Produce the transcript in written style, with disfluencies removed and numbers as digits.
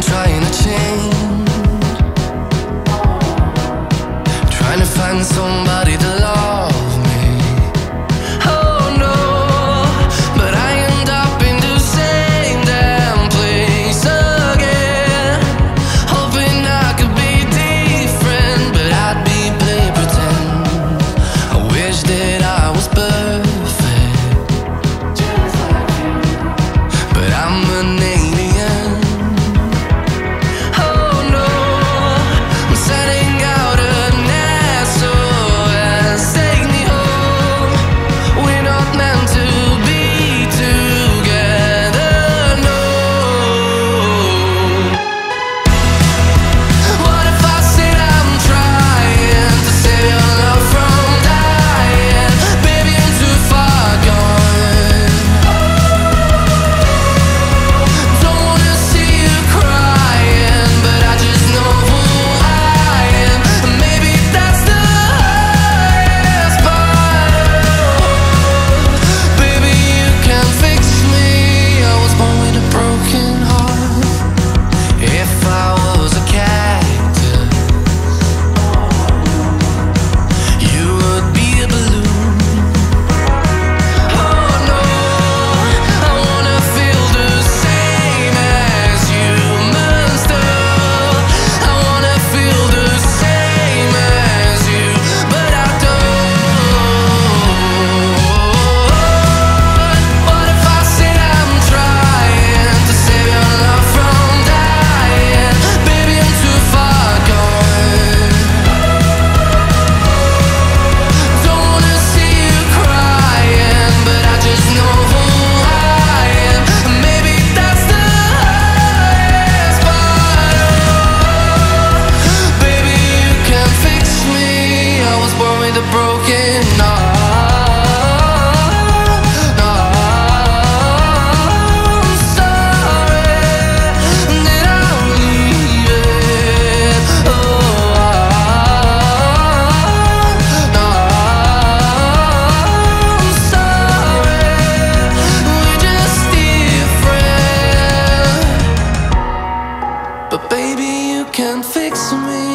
trying to change, trying to find somebody to love me. Oh no, but I end up in the same damn place again, hoping I could be different, but I'd be play pretend. I wish that I was perfect, just like you, but I'm an alien. Oh no, I'm setting out an SOS. Take me home. We're not meant to be together, no. What if I said I'm trying to save your love from dying? Baby, I'm too far gone. Don't wanna see you crying, but I just know who I am. And maybe that's the highest part. Baby, you can fix me. I was born with a broken heart. If I was a cactus, you would be a balloon. Oh no, I wanna feel the same as humans do. I wanna feel the same as you, but I don't. What if I said I'm trying to save your love from dying? Baby, I'm too far gone. Don't wanna see you crying, but I just know who I am. And maybe that's the highest part. Baby, you can fix me. I was born with a broken heart. No, I'm sorry that I'm leaving. Oh, no, I'm sorry. We're just different. But baby, you can fix me.